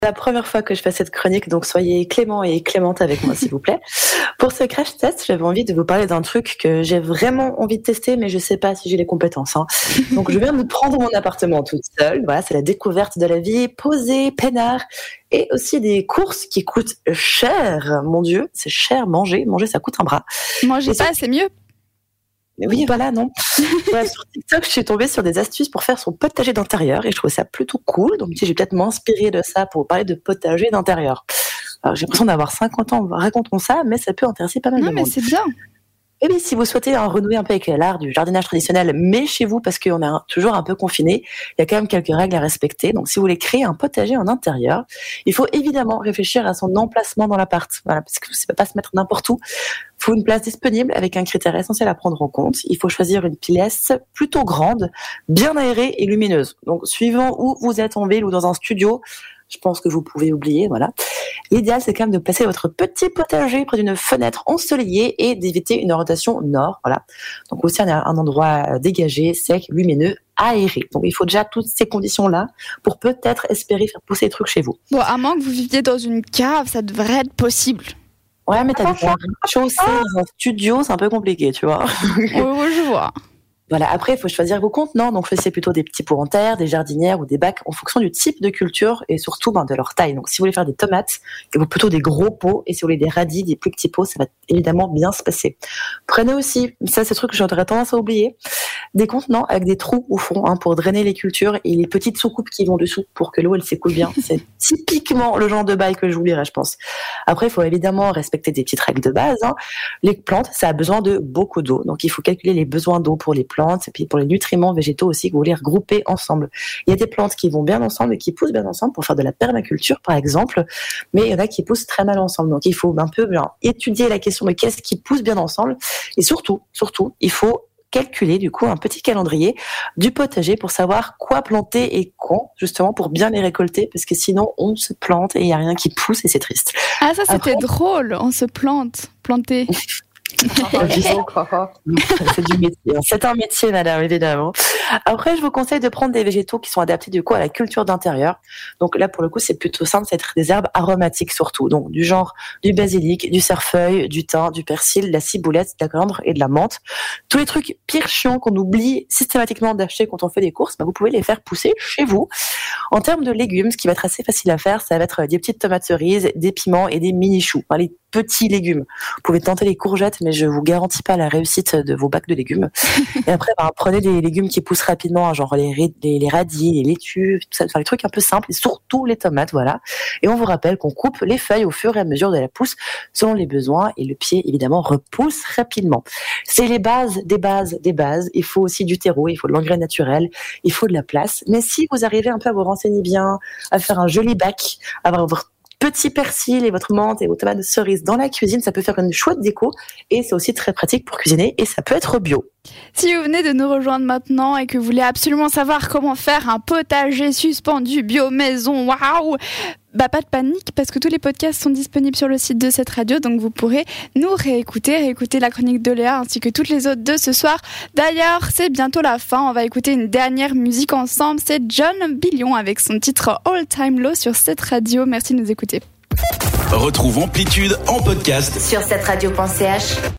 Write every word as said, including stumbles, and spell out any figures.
La première fois que je fais cette chronique, donc soyez clément et clémente avec moi, s'il vous plaît. Pour ce crash test, j'avais envie de vous parler d'un truc que j'ai vraiment envie de tester, mais je sais pas si j'ai les compétences. Hein. Donc, je viens de prendre mon appartement toute seule. Voilà, c'est la découverte de la vie, posée, peinard, et aussi des courses qui coûtent cher. Mon Dieu, c'est cher, manger. Manger, ça coûte un bras. Manger pas, c'est mieux. Oui, voilà, non. Voilà, sur TikTok, je suis tombée sur des astuces pour faire son potager d'intérieur et je trouvais ça plutôt cool. Donc, je vais peut-être m'inspirer de ça pour parler de potager d'intérieur. Alors, j'ai l'impression d'avoir cinquante ans, racontons ça, mais ça peut intéresser pas mal non, de monde. Non, mais c'est bien. Et bien, si vous souhaitez hein, renouer un peu avec l'art du jardinage traditionnel, mais chez vous, parce qu'on est un, toujours un peu confiné, il y a quand même quelques règles à respecter. Donc, si vous voulez créer un potager en intérieur, il faut évidemment réfléchir à son emplacement dans l'appart. Voilà, parce que vous ne pouvez pas se mettre n'importe où. Il faut une place disponible avec un critère essentiel à prendre en compte. Il faut choisir une pièce plutôt grande, bien aérée et lumineuse. Donc, suivant où vous êtes en ville ou dans un studio, je pense que vous pouvez oublier, voilà. L'idéal, c'est quand même de placer votre petit potager près d'une fenêtre ensoleillée et d'éviter une orientation nord, voilà. Donc aussi, un, un endroit dégagé, sec, lumineux, aéré. Donc il faut déjà toutes ces conditions-là pour peut-être espérer faire pousser des trucs chez vous. Bon, à moins que vous viviez dans une cave, ça devrait être possible. Ouais, mais t'as des rez-de-chaussée dans un studio, c'est un peu compliqué, tu vois. Oui, oui, je vois. Voilà. Après, il faut choisir vos contenants. Donc, choisissez plutôt des petits pots en terre, des jardinières ou des bacs en fonction du type de culture et surtout ben, de leur taille. Donc, si vous voulez faire des tomates, il faut plutôt des gros pots. Et si vous voulez des radis, des plus petits pots, ça va évidemment bien se passer. Prenez aussi, ça c'est un truc que j'aurais tendance à oublier, des contenants avec des trous au fond hein, pour drainer les cultures et les petites soucoupes qui vont dessous pour que l'eau elle s'écoule bien. C'est typiquement le genre de bail que j'oublierais, je pense. Après, il faut évidemment respecter des petites règles de base. Hein. Les plantes, ça a besoin de beaucoup d'eau. Donc, il faut calculer les besoins d'eau pour les plantes. Et puis pour les nutriments végétaux aussi que vous voulez regrouper ensemble. Il y a des plantes qui vont bien ensemble et qui poussent bien ensemble pour faire de la permaculture par exemple, mais il y en a qui poussent très mal ensemble. Donc il faut un peu bien étudier la question de qu'est-ce qui pousse bien ensemble et surtout, surtout, il faut calculer du coup un petit calendrier du potager pour savoir quoi planter et quand, justement pour bien les récolter parce que sinon on se plante et il n'y a rien qui pousse et c'est triste. Ah ça c'était Après, drôle, on se plante, planter. C'est du métier. C'est un métier, madame, évidemment. Après, je vous conseille de prendre des végétaux qui sont adaptés du coup à la culture d'intérieur. Donc là, pour le coup, c'est plutôt simple, c'est des herbes aromatiques surtout. Donc du genre du basilic, du cerfeuil, du thym, du persil, de la ciboulette, de la coriandre et de la menthe. Tous les trucs pire chiants qu'on oublie systématiquement d'acheter quand on fait des courses, bah, vous pouvez les faire pousser chez vous. En termes de légumes, ce qui va être assez facile à faire, ça va être des petites tomates cerises, des piments et des mini-choux. Enfin, les petits légumes. Vous pouvez tenter les courgettes, mais je vous garantis pas la réussite de vos bacs de légumes. Et après, bah, prenez des légumes qui poussent rapidement, genre les, les, les radis, les laitues, tout ça, enfin, les trucs un peu simples, et surtout les tomates, voilà. Et on vous rappelle qu'on coupe les feuilles au fur et à mesure de la pousse, selon les besoins, et le pied, évidemment, repousse rapidement. C'est les bases des bases des bases. Il faut aussi du terreau, il faut de l'engrais naturel, il faut de la place. Mais si vous arrivez un peu à vous renseigner bien, à faire un joli bac, à avoir votre petit persil et votre menthe et vos tomates de cerise dans la cuisine, ça peut faire une chouette déco et c'est aussi très pratique pour cuisiner et ça peut être bio. Si vous venez de nous rejoindre maintenant et que vous voulez absolument savoir comment faire un potager suspendu bio maison, waouh, bah pas de panique parce que tous les podcasts sont disponibles sur le site de cette radio, donc vous pourrez nous réécouter, réécouter la chronique de Léa ainsi que toutes les autres de ce soir. D'ailleurs, c'est bientôt la fin, on va écouter une dernière musique ensemble, c'est Jon Bellion avec son titre All Time Low sur cette radio. Merci de nous écouter. Retrouve Amplitude en podcast sur cette radio point c h.